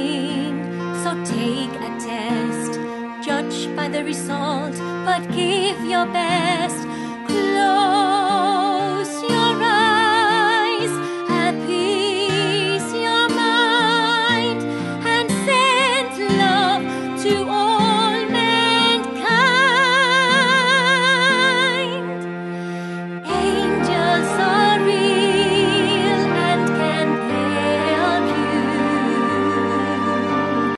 thing. So take a test, judge by the result, but give your best. Close